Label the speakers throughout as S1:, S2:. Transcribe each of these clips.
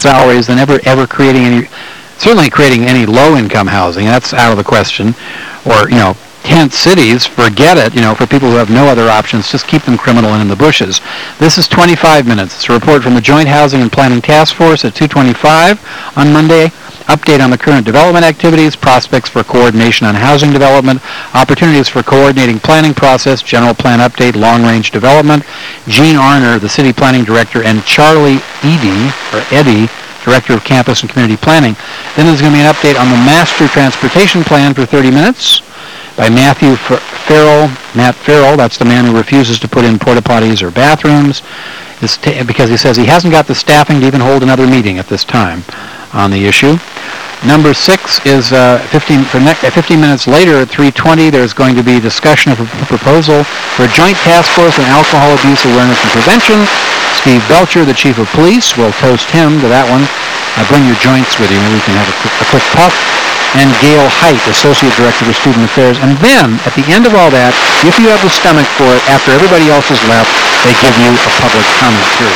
S1: salaries than ever creating any low-income housing. That's out of the question. Or, tent cities, forget it, for people who have no other options, just keep them criminal and in the bushes. This is 25 minutes. It's a report from the Joint Housing and Planning Task Force at 2:25 on Monday. Update on the current development activities, prospects for coordination on housing development, opportunities for coordinating planning process, general plan update, long-range development. Gene Arner, the city planning director, and Charlie Eddy, director of campus and community planning. Then there's going to be an update on the master transportation plan for 30 minutes by Matt Farrell, that's the man who refuses to put in porta potties or bathrooms, because he says he hasn't got the staffing to even hold another meeting at this time on the issue. Number 6 is 15 minutes later at 3:20. There's going to be discussion of a proposal for a joint task force on alcohol abuse awareness and prevention. Steve Belcher, the chief of police, will toast him to that one. Bring your joints with you. Maybe we can have a quick puff. And Gail Height, Associate Director for Student Affairs. And then, at the end of all that, if you have the stomach for it, after everybody else has left, they give you a public comment period.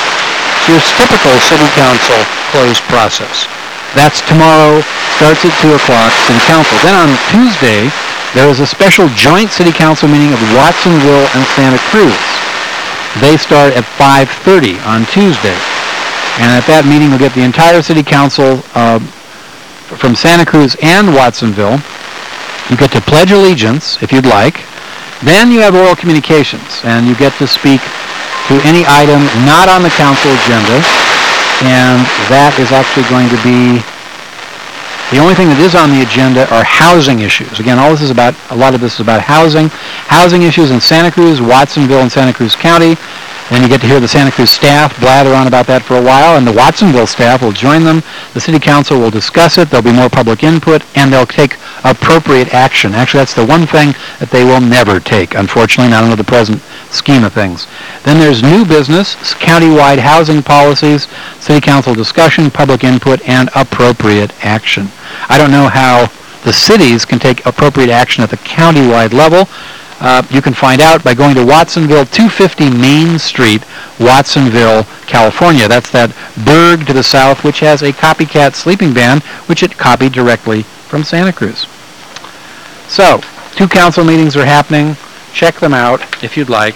S1: So your typical City Council closed process. That's tomorrow, starts at 2 o'clock, City Council. Then on Tuesday, there is a special joint City Council meeting of Watsonville and Santa Cruz. They start at 5:30 on Tuesday. And at that meeting, we'll get the entire City Council from Santa Cruz and Watsonville. You get to pledge allegiance, if you'd like. Then you have oral communications, and you get to speak to any item not on the council agenda, and that is actually going to be the only thing that is on the agenda are housing issues. Again, a lot of this is about housing issues in Santa Cruz, Watsonville, and Santa Cruz County. Then you get to hear the Santa Cruz staff blather on about that for a while, and the Watsonville staff will join them. The City Council will discuss it. There'll be more public input, and they'll take appropriate action. Actually, that's the one thing that they will never take, unfortunately, not under the present scheme of things. Then there's new business, countywide housing policies, City Council discussion, public input, and appropriate action. I don't know how the cities can take appropriate action at the countywide level. You can find out by going to Watsonville, 250 Main Street, Watsonville, California. That's that burg to the south, which has a copycat sleeping bag, which it copied directly from Santa Cruz. So, 2 council meetings are happening. Check them out if you'd like.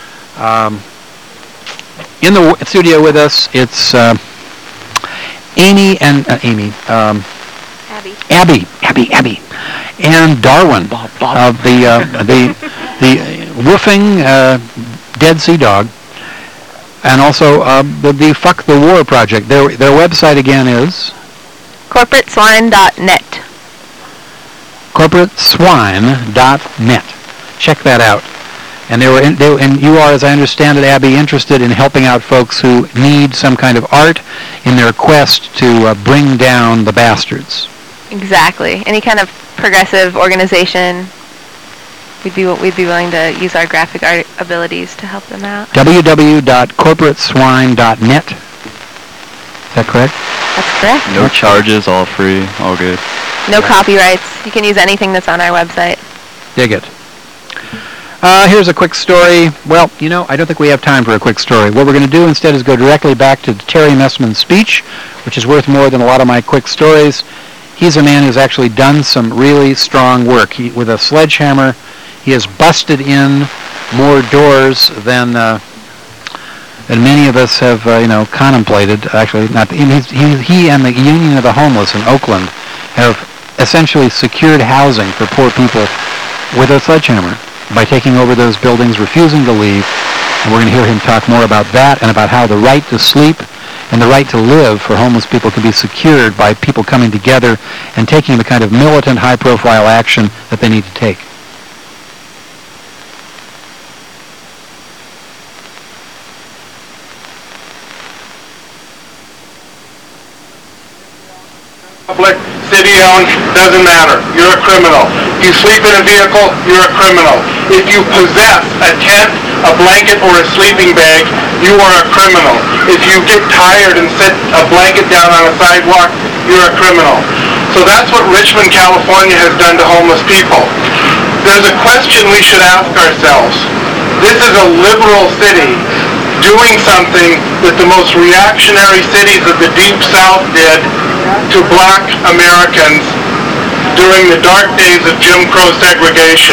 S1: In the studio with us, it's Abby, and Darwin of the woofing Dead Sea Dog, and also the Fuck the War Project. Their website again is
S2: corporateswine.net.
S1: corporateswine.net. Check that out. And you are, as I understand it, Abby, interested in helping out folks who need some kind of art in their quest to bring down the bastards.
S2: Exactly. Any kind of progressive organization, we'd be willing to use our graphic art abilities to help them out.
S1: www.corporateswine.net. Is that correct?
S2: That's correct.
S3: No charges, all free, all good.
S2: No copyrights. You can use anything that's on our website.
S1: Dig it. Here's a quick story. Well, I don't think we have time for a quick story. What we're going to do instead is go directly back to Terry Messman's speech, which is worth more than a lot of my quick stories. He's a man who's actually done some really strong work. With a sledgehammer, he has busted in more doors than many of us have, contemplated. Actually, not. He and the Union of the Homeless in Oakland have essentially secured housing for poor people with a sledgehammer by taking over those buildings, refusing to leave. And we're going to hear him talk more about that and about how the right to sleep and the right to live for homeless people can be secured by people coming together and taking the kind of militant, high-profile action that they need to take.
S4: Public, city-owned, doesn't matter. You're a criminal. If you sleep in a vehicle, you're a criminal. If you possess a tent, a blanket, or a sleeping bag, you are a criminal. If you get tired and set a blanket down on a sidewalk, you're a criminal. So that's what Richmond, California has done to homeless people. There's a question we should ask ourselves. This is a liberal city. doing something that the most reactionary cities of the Deep South did to black Americans during the dark days of Jim Crow segregation.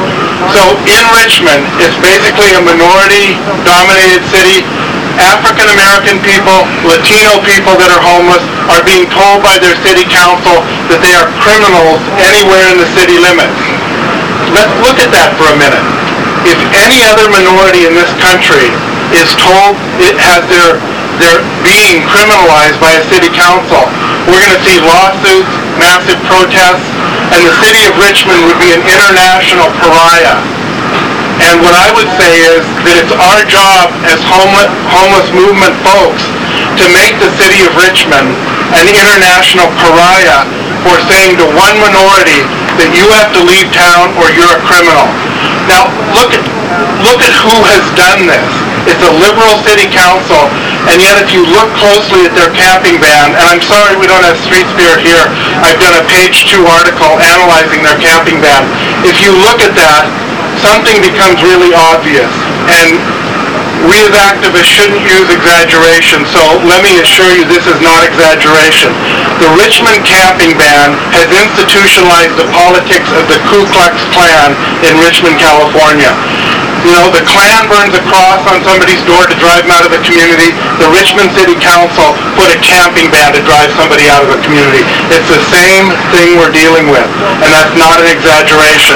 S4: So in Richmond, it's basically a minority-dominated city. African American people, Latino people that are homeless are being told by their city council that they are criminals anywhere in the city limits. Let's look at that for a minute. If any other minority in this country is told it has their being criminalized by a city council, we're going to see lawsuits, massive protests, and the city of Richmond would be an international pariah. And what I would say is that it's our job as homeless movement folks to make the city of Richmond an international pariah for saying to one minority that you have to leave town or you're a criminal. Now, look at who has done this. It's a liberal city council, and yet if you look closely at their camping ban, and I'm sorry we don't have Street Spirit here, I've done a page 2 article analyzing their camping ban. If you look at that, something becomes really obvious, and we as activists shouldn't use exaggeration, so let me assure you this is not exaggeration. The Richmond camping ban has institutionalized the politics of the Ku Klux Klan in Richmond, California. You know, the Klan burns a cross on somebody's door to drive them out of the community. The Richmond City Council put a camping ban to drive somebody out of the community. It's the same thing we're dealing with, and that's not an exaggeration.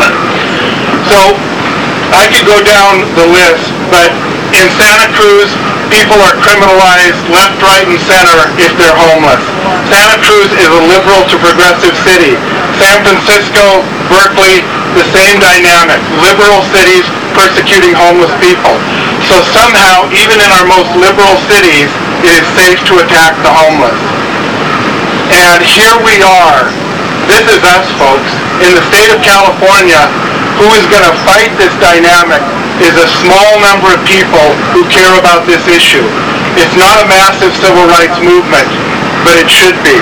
S4: So, I could go down the list, but in Santa Cruz, people are criminalized left, right, and center if they're homeless. Santa Cruz is a liberal to progressive city. San Francisco, Berkeley, the same dynamic. Liberal cities persecuting homeless people. So somehow, even in our most liberal cities, it is safe to attack the homeless. And here we are. This is us, folks. In the state of California, who is going to fight this dynamic is a small number of people who care about this issue. It's not a massive civil rights movement, but it should be.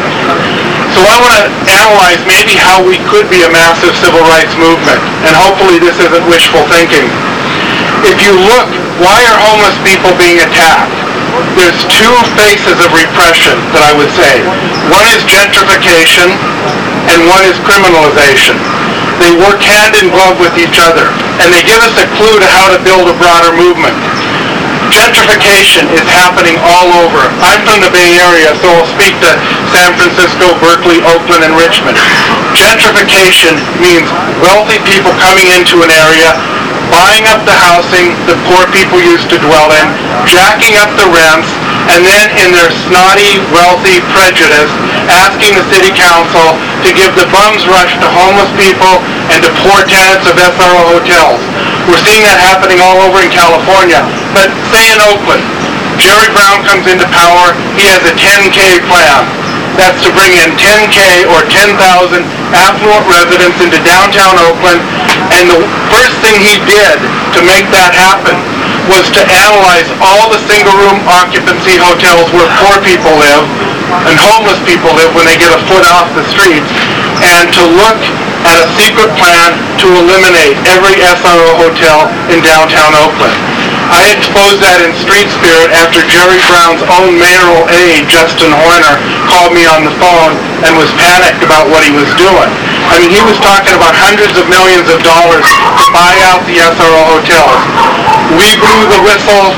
S4: So I want to analyze maybe how we could be a massive civil rights movement, and hopefully this isn't wishful thinking. If you look, why are homeless people being attacked? There's two faces of repression that I would say. One is gentrification, and one is criminalization. They work hand in glove with each other, and they give us a clue to how to build a broader movement. Gentrification is happening all over. I'm from the Bay Area, so I'll speak to San Francisco, Berkeley, Oakland, and Richmond. Gentrification means wealthy people coming into an area, buying up the housing that poor people used to dwell in, jacking up the rents, and then in their snotty, wealthy prejudice, asking the city council to give the bum's rush to homeless people and to poor tenants of SRO hotels. We're seeing that happening all over in California. But say in Oakland, Jerry Brown comes into power, he has a 10K plan. That's to bring in 10K or 10,000 affluent residents into downtown Oakland, and the first thing he did to make that happen was to analyze all the single-room occupancy hotels where poor people live and homeless people live when they get a foot off the streets, and to look at a secret plan to eliminate every SRO hotel in downtown Oakland. I exposed that in Street Spirit after Jerry Brown's own mayoral aide, Justin Horner, called me on the phone and was panicked about what he was doing. I mean, he was talking about hundreds of millions of dollars to buy out the SRO hotels. We blew the whistle,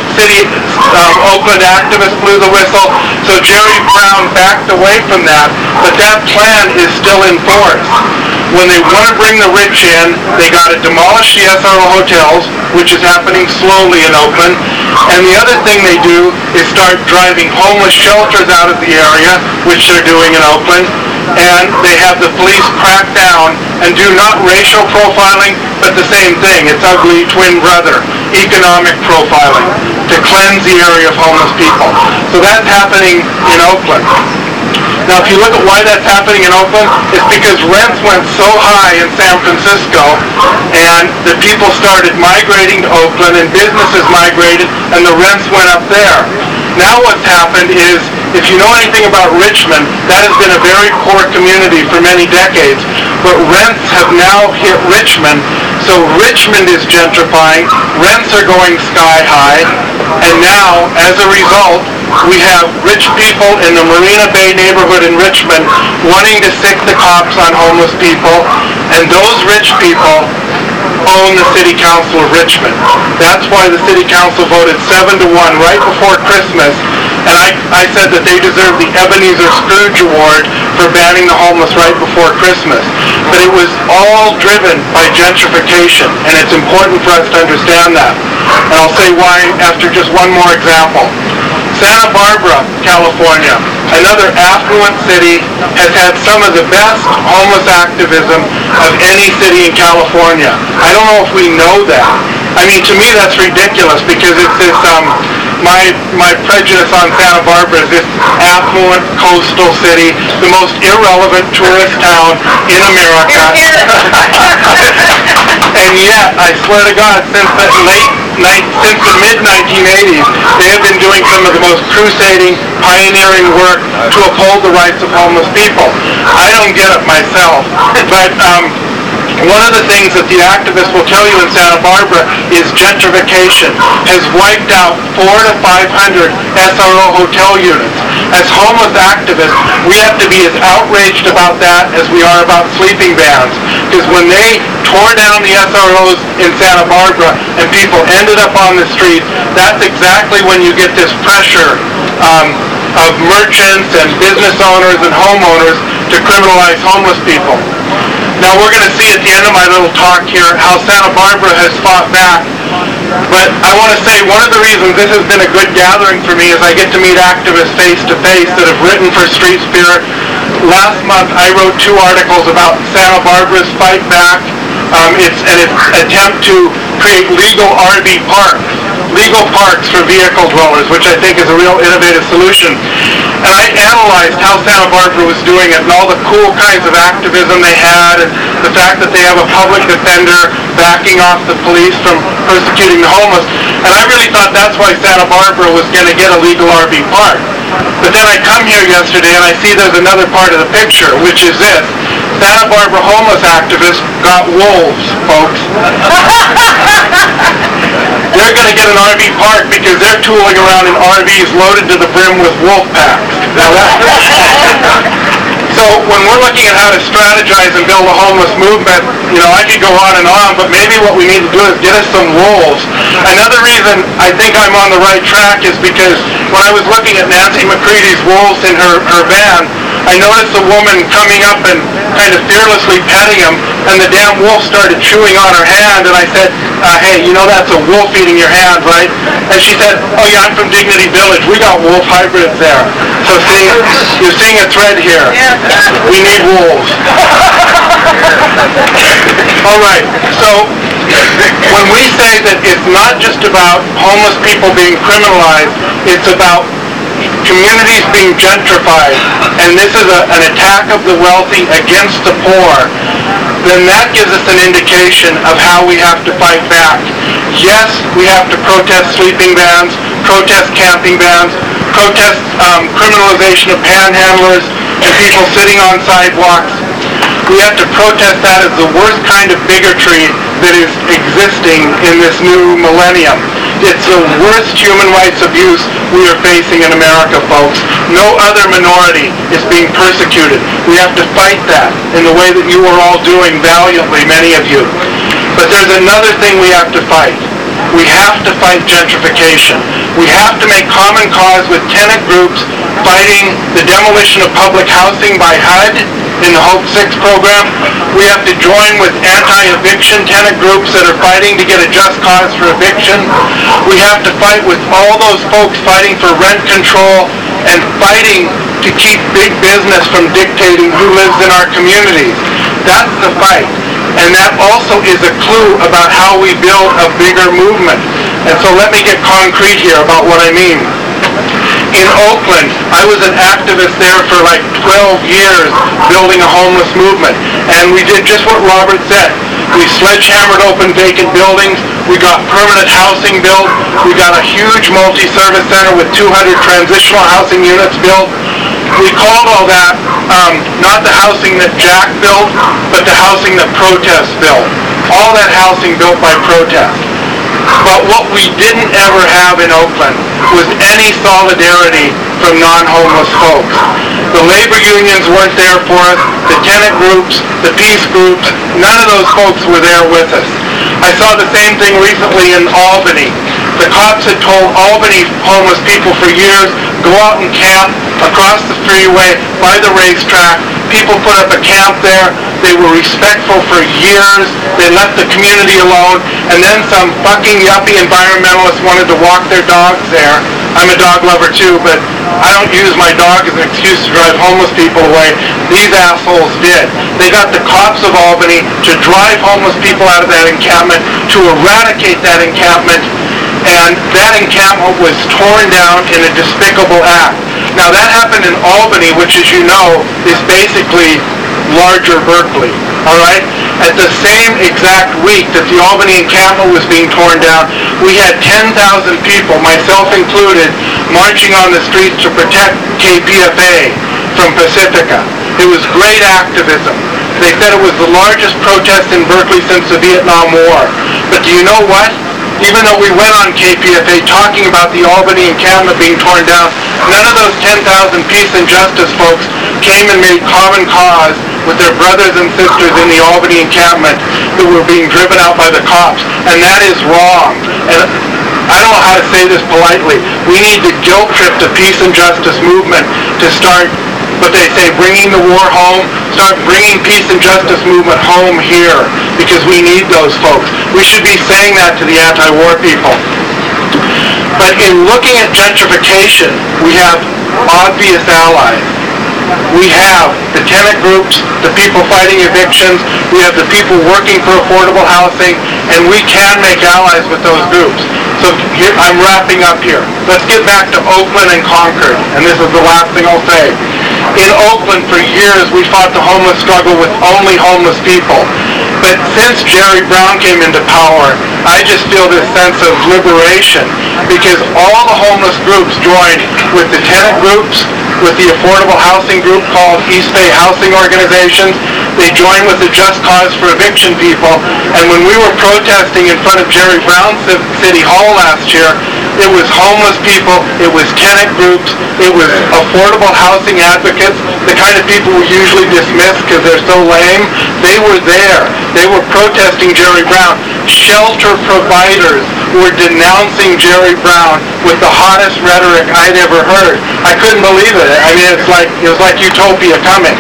S4: Oakland activists blew the whistle, so Jerry Brown backed away from that, but that plan is still in force. When they want to bring the rich in, they got to demolish the SRO hotels, which is happening slowly in Oakland, and the other thing they do is start driving homeless shelters out of the area, which they're doing in Oakland, and they have the police crack down and do not racial profiling, but the same thing. It's ugly twin brother, economic profiling, to cleanse the area of homeless people. So that's happening in Oakland. Now, if you look at why that's happening in Oakland, it's because rents went so high in San Francisco, and the people started migrating to Oakland, and businesses migrated, and the rents went up there. Now what's happened is, if you know anything about Richmond, that has been a very poor community for many decades, but rents have now hit Richmond, so Richmond is gentrifying, rents are going sky high, and now, as a result, we have rich people in the Marina Bay neighborhood in Richmond wanting to sick the cops on homeless people, and those rich people own the City Council of Richmond. That's why the City Council voted 7-1 right before Christmas, and I said that they deserve the Ebenezer Scrooge Award for banning the homeless right before Christmas. But it was all driven by gentrification, and it's important for us to understand that. And I'll say why after just one more example. Santa Barbara, California, another affluent city, has had some of the best homeless activism of any city in California. I don't know if we know that. I mean, to me that's ridiculous, because it's this, my prejudice on Santa Barbara is this affluent coastal city, the most irrelevant tourist town in America. And yet, I swear to God, since the mid-1980s, they have been doing some of the most crusading, pioneering work to uphold the rights of homeless people. I don't get it myself, but one of the things that the activists will tell you in Santa Barbara is gentrification has wiped out 400 to 500 SRO hotel units. As homeless activists, we have to be as outraged about that as we are about sleeping bans. Because when they tore down the SROs in Santa Barbara and people ended up on the streets, that's exactly when you get this pressure of merchants and business owners and homeowners to criminalize homeless people. Now we're going to see at the end of my little talk here how Santa Barbara has fought back. But I want to say one of the reasons this has been a good gathering for me is I get to meet activists face to face that have written for Street Spirit. Last month I wrote 2 articles about Santa Barbara's fight back. It's an attempt to create legal RV parks. Legal parks for vehicle dwellers, which I think is a real innovative solution. And I analyzed how Santa Barbara was doing it and all the cool kinds of activism they had, and the fact that they have a public defender backing off the police from persecuting the homeless. And I really thought that's why Santa Barbara was going to get a legal RV park. But then I come here yesterday and I see there's another part of the picture, which is this. Santa Barbara homeless activists got wolves, folks. They're going to get an RV park because they're tooling around in RVs loaded to the brim with wolf packs. So when we're looking at how to strategize and build a homeless movement, I could go on and on, but maybe what we need to do is get us some wolves. Another reason I think I'm on the right track is because when I was looking at Nancy McCready's wolves in her van, I noticed a woman coming up and kind of fearlessly petting him, and the damn wolf started chewing on her hand, and I said, hey, that's a wolf eating your hand, right? And she said, oh yeah, I'm from Dignity Village. We got wolf hybrids there. So see, you're seeing a thread here. We need wolves. All right, so when we say that it's not just about homeless people being criminalized, it's about communities being gentrified, and this is an attack of the wealthy against the poor, then that gives us an indication of how we have to fight back. Yes, we have to protest sleeping bans, protest camping bans, protest criminalization of panhandlers and people sitting on sidewalks. We have to protest that as the worst kind of bigotry that is existing in this new millennium. It's the worst human rights abuse we are facing in America, folks. No other minority is being persecuted. We have to fight that in the way that you are all doing valiantly, many of you. But there's another thing we have to fight. We have to fight gentrification. We have to make common cause with tenant groups fighting the demolition of public housing by HUD in the Hope 6 program. We have to join with anti-eviction tenant groups that are fighting to get a just cause for eviction. We have to fight with all those folks fighting for rent control and fighting to keep big business from dictating who lives in our communities. That's the fight. And that also is a clue about how we build a bigger movement. And so let me get concrete here about what I mean. In Oakland, I was an activist there for like 12 years building a homeless movement. And we did just what Robert said. We sledgehammered open vacant buildings. We got permanent housing built. We got a huge multi-service center with 200 transitional housing units built. We called all that not the housing that Jack built, but the housing that protest built. All that housing built by protest. But what we didn't ever have in Oakland was any solidarity from non-homeless folks. The labor unions weren't there for us, the tenant groups, the peace groups, none of those folks were there with us. I saw the same thing recently in Albany. The cops had told Albany homeless people for years, go out and camp across the freeway by the racetrack. People put up a camp there. They were respectful for years. They left the community alone. And then some fucking yuppie environmentalists wanted to walk their dogs there. I'm a dog lover too, but I don't use my dog as an excuse to drive homeless people away. These assholes did. They got the cops of Albany to drive homeless people out of that encampment, to eradicate that encampment, and that encampment was torn down in a despicable act. Now that happened in Albany, which as you know, is basically larger Berkeley, all right? At the same exact week that the Albany encampment was being torn down, we had 10,000 people, myself included, marching on the streets to protect KPFA from Pacifica. It was great activism. They said it was the largest protest in Berkeley since the Vietnam War. But do you know what? Even though we went on KPFA talking about the Albany encampment being torn down, none of those 10,000 peace and justice folks came and made common cause with their brothers and sisters in the Albany encampment that were being driven out by the cops. And that is wrong. And I don't know how to say this politely. We need the guilt trip the peace and justice movement to start what they say, bringing the war home, start bringing peace and justice movement home here, because we need those folks. We should be saying that to the anti-war people. But in looking at gentrification, we have obvious allies. We have the tenant groups, the people fighting evictions, we have the people working for affordable housing, and we can make allies with those groups. So here, I'm wrapping up here. Let's get back to Oakland and Concord, and this is the last thing I'll say. In Oakland, for years, we fought the homeless struggle with only homeless people. But since Jerry Brown came into power, I just feel this sense of liberation, because all the homeless groups joined with the tenant groups, with the affordable housing group called East Bay Housing Organizations. They joined with the Just Cause for Eviction people. And when we were protesting in front of Jerry Brown's City Hall last year, it was homeless people, it was tenant groups, it was affordable housing advocates, the kind of people we usually dismiss because they're so lame. They were there. They were protesting Jerry Brown. Shelter providers were denouncing Jerry Brown with the hottest rhetoric I'd ever heard. I couldn't believe it. I mean, it was like utopia coming.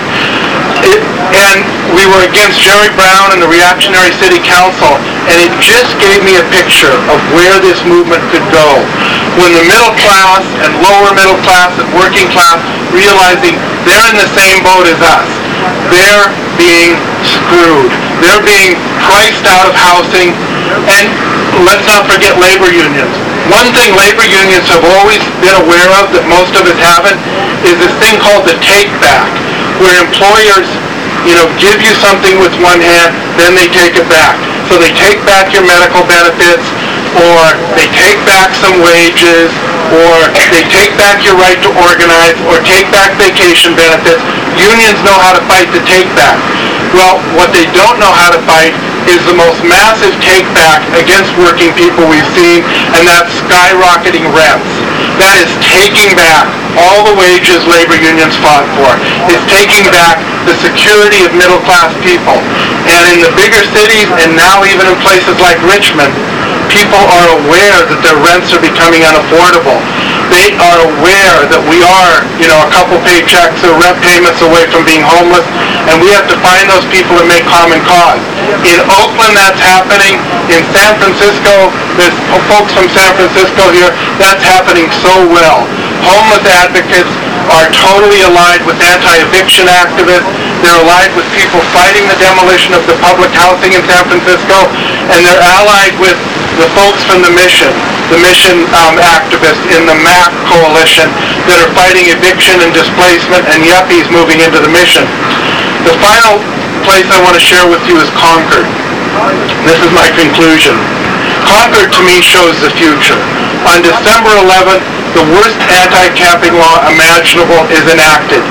S4: And we were against Jerry Brown and the reactionary city council, and it just gave me a picture of where this movement could go. When the middle class and lower middle class and working class realizing they're in the same boat as us, they're being screwed. They're being priced out of housing, and let's not forget labor unions. One thing labor unions have always been aware of that most of us haven't is this thing called the take-back, where employers, give you something with one hand, then they take it back. So they take back your medical benefits, or they take back some wages, or they take back your right to organize, or take back vacation benefits. Unions know how to fight the take-back. Well, what they don't know how to fight is the most massive take-back against working people we've seen, and that's skyrocketing rents. That is taking back all the wages labor unions fought for. It's taking back the security of middle-class people. And in the bigger cities, and now even in places like Richmond, people are aware that their rents are becoming unaffordable. They are aware that we are, a couple paychecks or rent payments away from being homeless, and we have to find those people and make common cause. In Oakland, that's happening. In San Francisco, there's folks from San Francisco here, that's happening so well. Homeless advocates are totally allied with anti-eviction activists. They're allied with people fighting the demolition of the public housing in San Francisco, and they're allied with the folks from the mission activists in the MAC coalition that are fighting eviction and displacement and yuppies moving into the mission. The final place I want to share with you is Concord. This is my conclusion. Concord, to me, shows the future. On December 11th, the worst anti-camping law imaginable is enacted.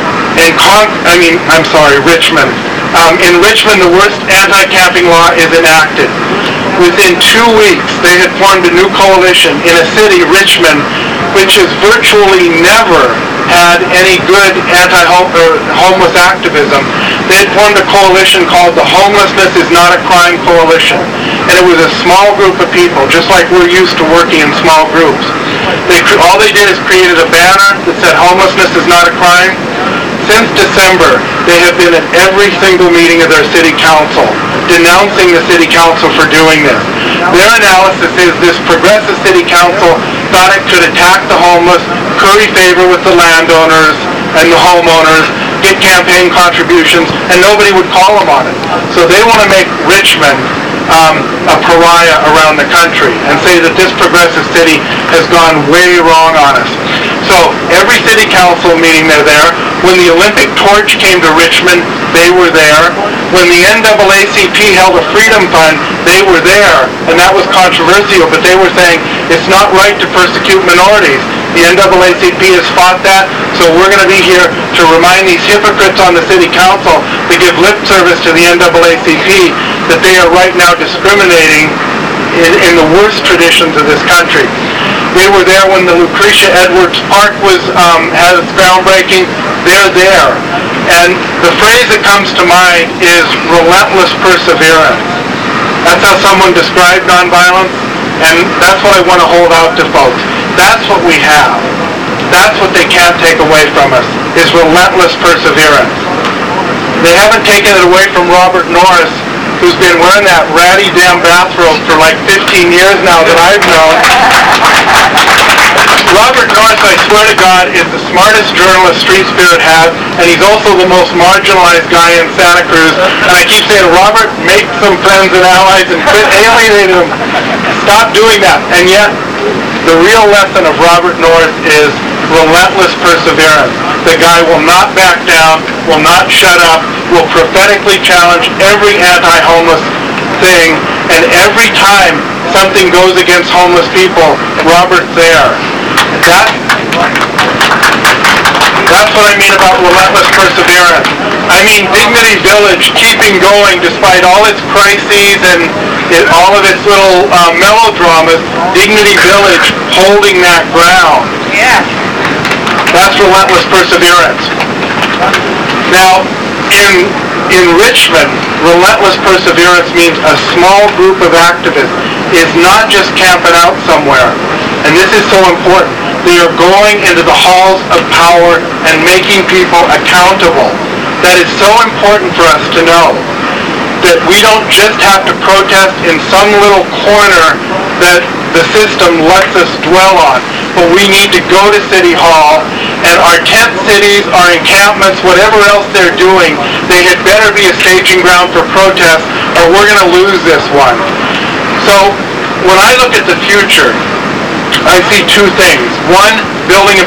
S4: Richmond. In Richmond, the worst anti-camping law is enacted. Within 2 weeks, they had formed a new coalition in a city, Richmond, which has virtually never had any good anti-homeless activism. They had formed a coalition called the Homelessness is Not a Crime Coalition. And it was a small group of people, just like we're used to working in small groups. All they did is created a banner that said homelessness is not a crime. Since December, they have been at every single meeting of their city council, denouncing the city council for doing this. Their analysis is this progressive city council thought it could attack the homeless, curry favor with the landowners and the homeowners, get campaign contributions, and nobody would call them on it. So they want to make Richmond a pariah around the country and say that this progressive city has gone way wrong on us. So every city council meeting they're there. When the Olympic torch came to Richmond, they were there. When the NAACP held a freedom fund, they were there, and that was controversial, but they were saying it's not right to persecute minorities. The NAACP has fought that, so we're going to be here to remind these hypocrites on the city council to give lip service to the NAACP that they are right now discriminating in the worst traditions of this country. They were there when the Lucretia Edwards Park had its groundbreaking. They're there. And the phrase that comes to mind is relentless perseverance. That's how someone described nonviolence, and that's what I want to hold out to folks. That's what we have. That's what they can't take away from us, is relentless perseverance. They haven't taken it away from Robert Norris, who's been wearing that ratty damn bathrobe for like 15 years now that I've known. Robert Norris, I swear to God, is the smartest journalist Street Spirit has, and he's also the most marginalized guy in Santa Cruz. And I keep saying, Robert, make some friends and allies and quit alienating them. Stop doing that. And yet, the real lesson of Robert Norris is relentless perseverance. The guy will not back down, will not shut up, will prophetically challenge every anti-homeless thing, and every time something goes against homeless people, Robert's there. That's what I mean about relentless perseverance. I mean Dignity Village keeping going despite all its crises and all of its little melodramas. Dignity Village holding that ground.
S5: Yeah.
S4: That's relentless perseverance. Now, in Richmond, relentless perseverance means a small group of activists is not just camping out somewhere. And this is so important. They are going into the halls of power and making people accountable. That is so important for us to know. That we don't just have to protest in some little corner that the system lets us dwell on, but we need to go to City Hall, and our tent cities, our encampments, whatever else they're doing, they had better be a staging ground for protest, or we're going to lose this one. So, when I look at the future, I see two things. One, building a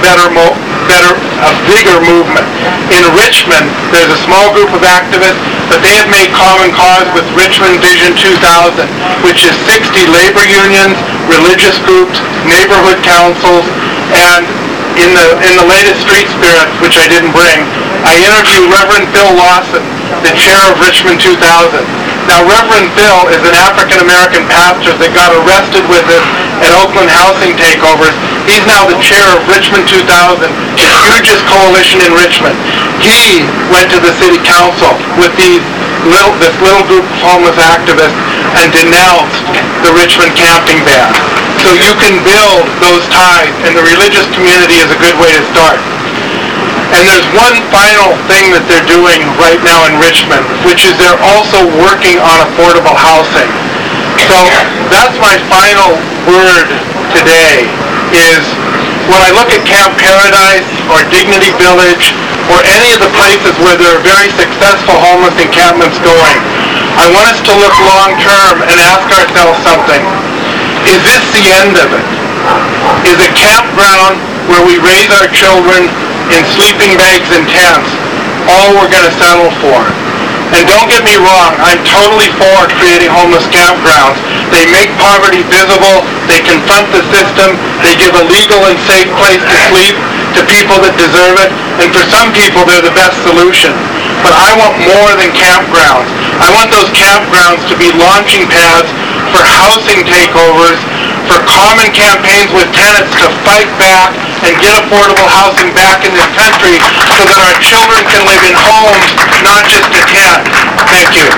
S4: bigger movement. In Richmond, there's a small group of activists, but they have made common cause with Richmond Vision 2000, which is 60 labor unions, religious groups, neighborhood councils, and in the latest Street Spirit, which I didn't bring, I interviewed Reverend Phil Lawson, the chair of Richmond 2000. Now, Reverend Phil is an African-American pastor that got arrested with us at Oakland housing takeovers. He's now the chair of Richmond 2000, the hugest coalition in Richmond. He went to the city council with this little group of homeless activists and denounced the Richmond camping ban. So you can build those ties, and the religious community is a good way to start. And there's one final thing that they're doing right now in Richmond, which is they're also working on affordable housing. So that's my final word today, is when I look at Camp Paradise or Dignity Village or any of the places where there are very successful homeless encampments going, I want us to look long term and ask ourselves something. Is this the end of it? Is a campground where we raise our children in sleeping bags and tents all we're going to settle for? And don't get me wrong, I'm totally for creating homeless campgrounds. They make poverty visible, they confront the system, they give a legal and safe place to sleep to people that deserve it, and for some people they're the best solution. But I want more than campgrounds. I want those campgrounds to be launching pads for housing takeovers, for common campaigns with tenants to fight back and get affordable housing back in this country so that our children can live in homes, not just a tent. Thank you.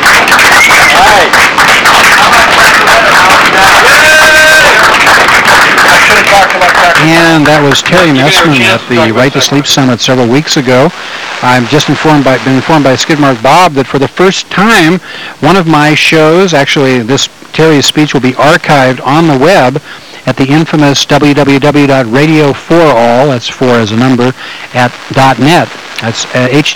S1: And that was Terry Messman at the Right to Sleep Summit several weeks ago. I'm just been informed by Skidmark Bob that for the first time, one of my shows, actually this Terry's speech will be archived on the web at the infamous www.radio4all, that's 4 as a number, at .net. It's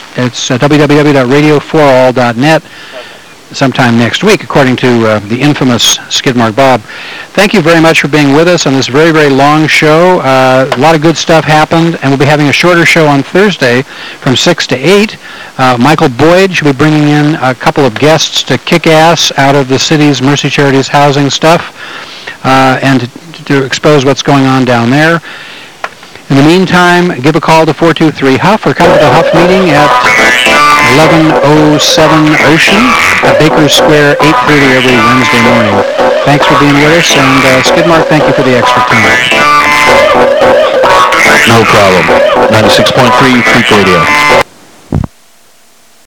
S1: www.radio4all.net sometime next week, according to the infamous Skidmark Bob. Thank you very much for being with us on this very, very long show. A lot of good stuff happened, and we'll be having a shorter show on Thursday from 6 to 8. Michael Boyd should be bringing in a couple of guests to kick ass out of the city's Mercy Charities housing stuff and to expose what's going on down there. In the meantime, give a call to 423-HUFF or come to the Huff meeting at 1107 Ocean at Baker Square, 8:30 every Wednesday morning. Thanks for being with us, and Skidmark, thank you for the extra time.
S5: No problem. 96.3 Freak Radio.